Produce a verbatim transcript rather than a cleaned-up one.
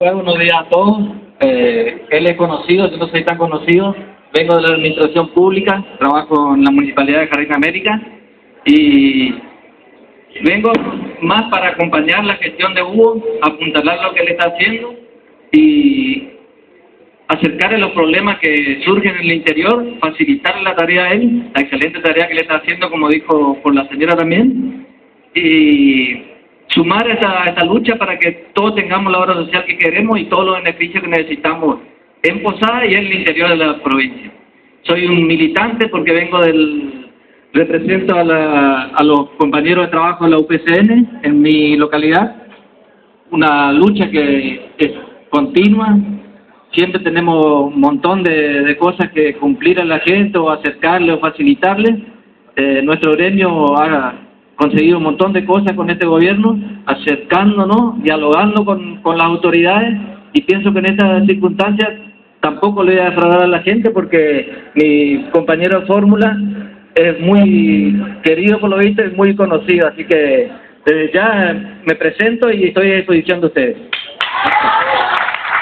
Bueno, buenos días a todos. Eh, él es conocido, yo no soy tan conocido. Vengo de la administración pública, trabajo en la Municipalidad de Jardín América y vengo más para acompañar la gestión de Hugo, apuntalar lo que él está haciendo y acercarle los problemas que surgen en el interior, facilitarle la tarea a él, la excelente tarea que le está haciendo, como dijo por la señora también, y sumar esa, esa lucha para que todos tengamos la obra social que queremos y todos los beneficios que necesitamos en Posada y en el interior de la provincia. Soy un militante porque vengo del... represento a, la, a los compañeros de trabajo de la U P C N en mi localidad, una lucha que es continua, siempre tenemos un montón de, de cosas que cumplir a la gente o acercarle o facilitarle. Eh, nuestro gremio ha conseguido un montón de cosas con este gobierno, acercándonos, dialogando con, con las autoridades, y pienso que en estas circunstancias tampoco le voy a defraudar a la gente porque mi compañero de fórmula es muy querido por lo visto, es muy conocido, así que desde ya me presento y estoy a disposición de ustedes.